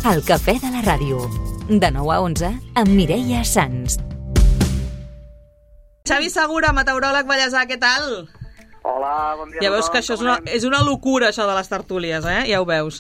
El cafè de la ràdio. De 9 a 11 amb Mireia Sans. Xavi Segura, meteoròleg ballesà, què tal? Hola, bon dia. Ja veus que això és una locura, això de les tertúlies, ja ho veus.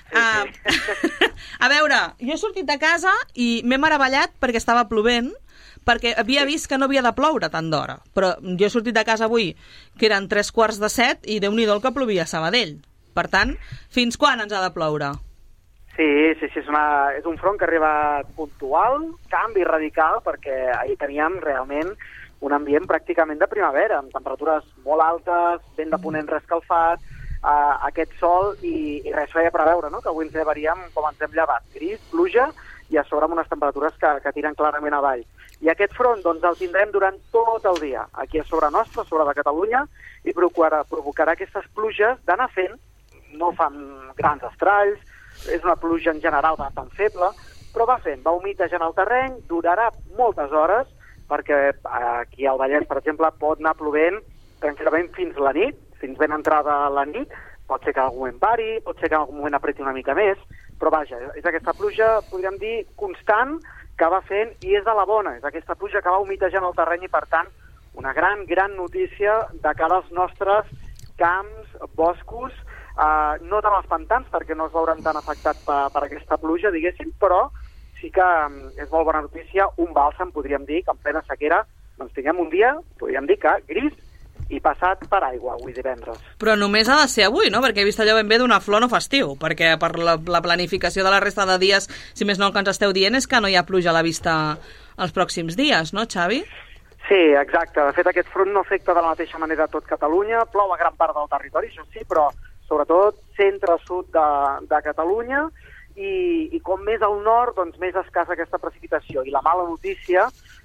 A veure, jo he sortit de casa i m'he meravellat perquè estava plovent, perquè havia vist que no havia de ploure tant d'hora. Però jo he sortit de casa avui, que eren 6:45, i Déu-n'hi-do el que plovia a Sabadell. Per tant, fins quan ens ha de ploure? Sí, és un front que arriba puntual, canvi radical, perquè ahir teníem realment un ambient pràcticament de primavera, amb temperatures molt altes, vent de ponent reescalfat, aquest sol, i res feia preveure, no?, que avui ens llevaríem com ens hem llevat, gris, pluja, i a sobre amb unes temperatures que tiren clarament avall. I aquest front, doncs, el tindrem durant tot el dia, aquí a sobre nostre, a sobre de Catalunya, i provocarà aquestes pluges d'anar fent, no fan grans estralls, és una pluja en general bastant feble, però va fent, va humitejant el terreny, durarà moltes hores, perquè aquí al Vallès, per exemple, pot anar plovent tranquil·lament fins la nit, fins ben entrada la nit, pot ser que en algun moment pari, pot ser que en algun moment apreti una mica més, però vaja, és aquesta pluja, podríem dir, constant, que va fent, i és de la bona, és aquesta pluja que va humitejant el terreny, i per tant, una gran notícia de cara als nostres camps, boscos, no tant els pantans, perquè no es veuran tan afectats per aquesta pluja, diguéssim, però sí que és molt bona notícia, un bàlsam, podríem dir, que en plena sequera, doncs tinguem un dia, podríem dir que gris i passat per aigua, avui divendres. Però només ha de ser avui, no?, perquè he vist allò ben bé d'una flor no festiu, perquè per la planificació de la resta de dies, si més no el que ens esteu dient és que no hi ha pluja a la vista els pròxims dies, no, Xavi? Sí, exacte. De fet, aquest front no afecta de la mateixa manera a tot Catalunya, plou a gran part del territori, això sí, però sobretot centre-sud de Catalunya, i com més al nord, doncs més escassa aquesta precipitació. I la mala notícia,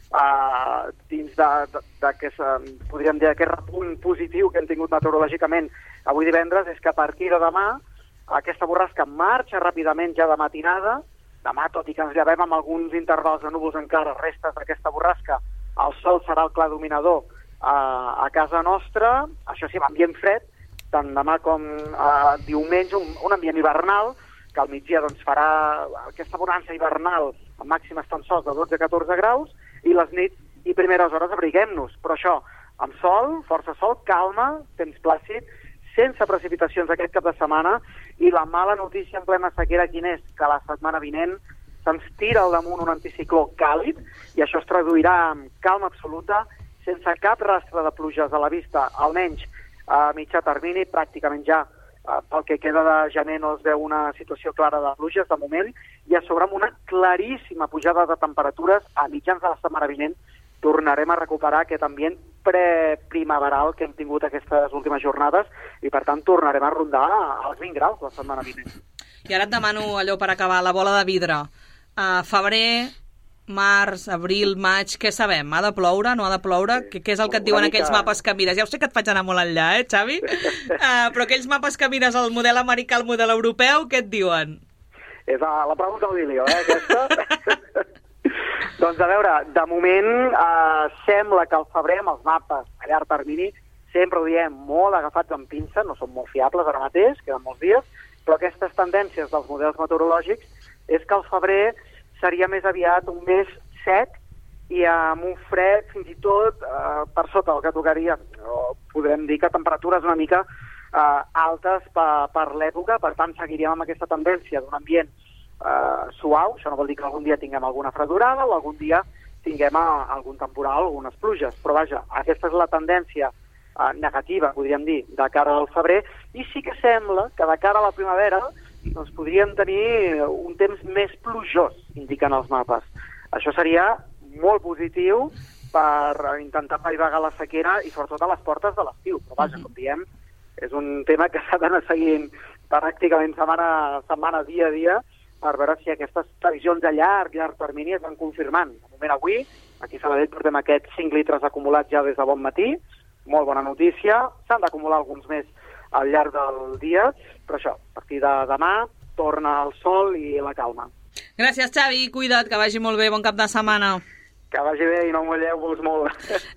dins d'aquest, podríem dir, aquest repunt positiu que hem tingut meteorològicament avui divendres, és que a partir de demà aquesta borrasca marxa ràpidament ja de matinada. Demà, tot i que ens llevem amb alguns intervals de núvols encara, restes d'aquesta borrasca, el sol serà el clar dominador a casa nostra, això sí, amb ambient fred, tant demà com diumenge, un ambient hivernal, que al migdia doncs, farà aquesta bonança hivernal amb màximes tan sols de 12-14 graus, i les nits i primeres hores abriguem-nos. Però això, amb sol, força sol, calma, temps plàcid, sense precipitacions aquest cap de setmana, i la mala notícia en plena sequera quina és? Que la setmana vinent se'ns tira al damunt un anticicló càlid, i això es traduirà en calma absoluta, sense cap rastre de pluges a la vista, almenys a mitjà termini, pràcticament ja pel que queda de gener no es veu una situació clara de pluges de moment, i a sobre amb una claríssima pujada de temperatures a mitjans de la setmana vinent tornarem a recuperar aquest ambient preprimaveral que hem tingut aquestes últimes jornades, i per tant tornarem a rondar als 20 graus la setmana vinent. I ara et demano allò per acabar, la bola de vidre. Febrer, març, abril, maig, què sabem? Ha de ploure, no ha de ploure? Què és el que et diuen aquells mapes que mires? Ja ho sé que et faig anar molt enllà, Xavi? Però aquells mapes que mires, el model americà, el model europeu, què et diuen? És la pregunta del milió, aquesta. Doncs a veure, de moment sembla que el febrer amb els mapes a llarg termini, sempre ho diem, molt agafats amb pinça, no són molt fiables ara mateix, queden molts dies, però aquestes tendències dels models meteorològics és que el febrer seria més aviat un mes sec i amb un fred fins i tot per sota el que tocaria. Podem dir que temperatures una mica altes per l'època, per tant seguiríem amb aquesta tendència d'un ambient suau. Això no vol dir que algun dia tinguem alguna fredurada o algun dia tinguem algun temporal, algunes pluges, però vaja, aquesta és la tendència negativa, podríem dir, de cara al febrer, i sí que sembla que de cara a la primavera doncs podríem tenir un temps més plujós, indiquen els mapes. Això seria molt positiu per intentar apaivagar la sequera i sobretot a les portes de l'estiu. Però vaja, com diem, és un tema que s'ha d'anar seguint pràcticament setmana, dia a dia, per veure si aquestes previsions a llarg termini es van confirmant. De moment avui, aquí a Sabadell portem aquests 5 litres acumulats ja des de bon matí, molt bona notícia, s'han d'acumular alguns més al llarg del dia, però això, a partir de demà torna el sol i la calma. Gràcies, Xavi, cuida't, que vagi molt bé, bon cap de setmana. Que vagi bé i no molleu-vos molt.